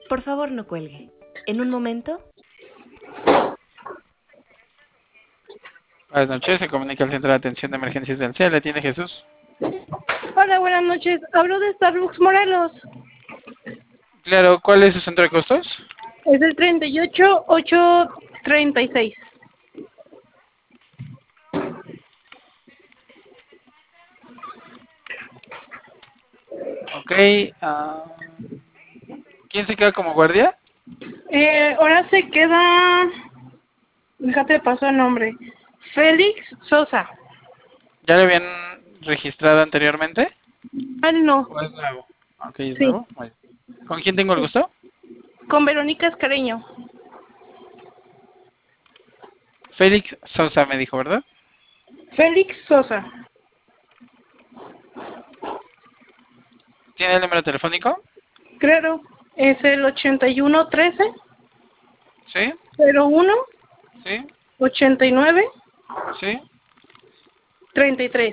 Por favor, no cuelgue. En un momento. Buenas noches, se comunica al Centro de Atención de Emergencias del CEL. ¿Le tiene Jesús? Hola, buenas noches. Hablo de Starbucks Morelos. Claro, ¿cuál es su centro de costos? Es el 38836. Ok, ¿quién se queda como guardia? Ahora se queda... Déjate paso el nombre. Félix Sosa. ¿Ya lo habían registrado anteriormente? Ah, no. ¿O es nuevo? Ok, ¿es Sí. nuevo? Muy bien. ¿Con quién tengo el gusto? Con Verónica Escareño. Félix Sosa me dijo, ¿verdad? Félix Sosa. ¿Tiene el número telefónico? Creo. Es el 8113 ¿Sí? 01 ¿Sí? 89 ¿Sí? 33.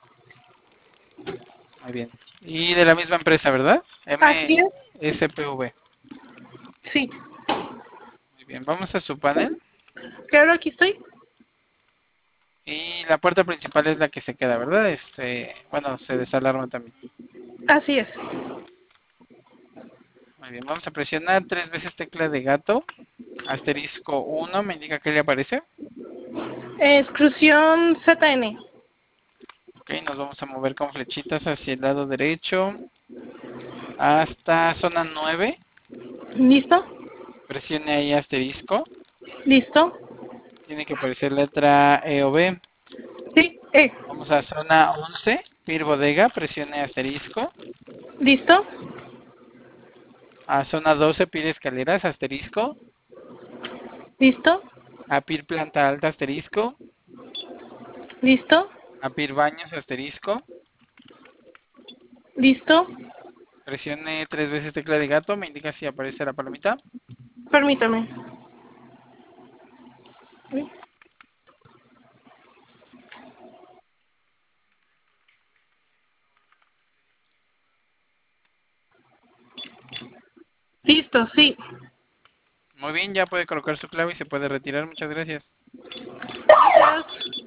Muy bien. Y de la misma empresa, ¿verdad? Así es. MSPV. Sí. Muy bien, vamos a su panel. Claro, aquí estoy. Y la puerta principal es la que se queda, ¿verdad? Bueno, se desalarma también. Así es. Muy bien, vamos a presionar 3 veces tecla de gato. Asterisco 1, me indica que le aparece. Exclusión ZN. Ok, nos vamos a mover con flechitas hacia el lado derecho. Hasta zona 9. ¿Listo? Presione ahí asterisco. ¿Listo? Tiene que aparecer letra E o B. Sí. Vamos a zona 11, Pir Bodega, presione asterisco. ¿Listo? A zona 12, Pir Escaleras, asterisco. ¿Listo? A Pir Planta Alta, asterisco. ¿Listo? A Pir Baños, asterisco. ¿Listo? Presione 3 veces tecla de gato, me indica si aparece la palomita. Permítame. Listo, sí. Muy bien, ya puede colocar su clave y se puede retirar. Muchas gracias. Gracias.